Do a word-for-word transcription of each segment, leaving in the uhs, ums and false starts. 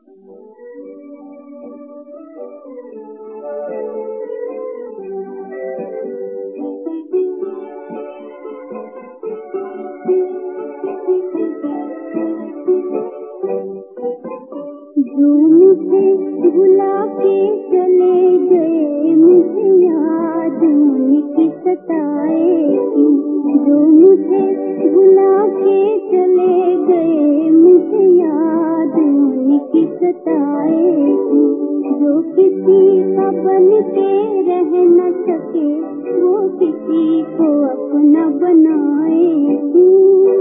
जो मुझे भुला के चले गए, मुझे याद उनकी सताए क्यों। जो मुझे भुला के चले गए, मुझे याद उनकी सताए क्यों। जो किसी का बन के रह न सके, वो किसी को अपना बनाए क्यों।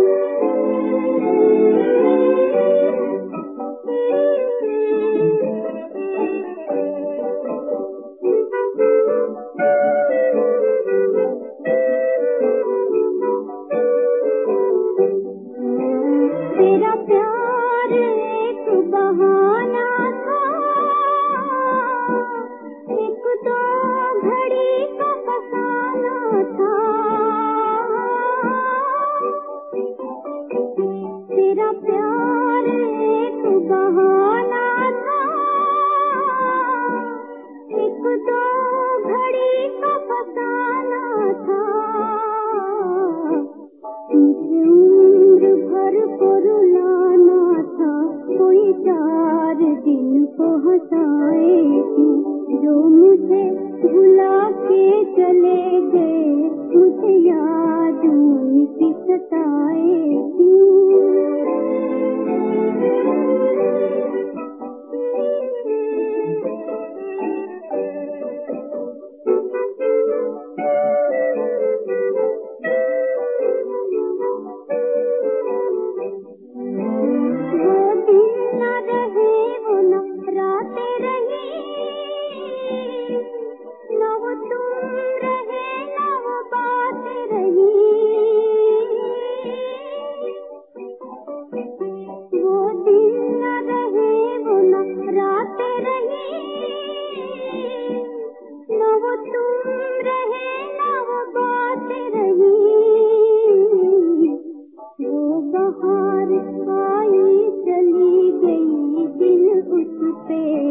तेरा प्यार एक बहाना था, एक दो घड़ी का फसाना था। तेरा प्यार एक बहाना था, एक दो घड़ी का फसाना था। मुझे उम्र भर को रुलाना था, कोई चार दिन को हंसाए क्यों। जो मुझे भुला के चले गए, मुझे याद उनकी सताए क्यों। बहार आई चली गई, दिल उस पे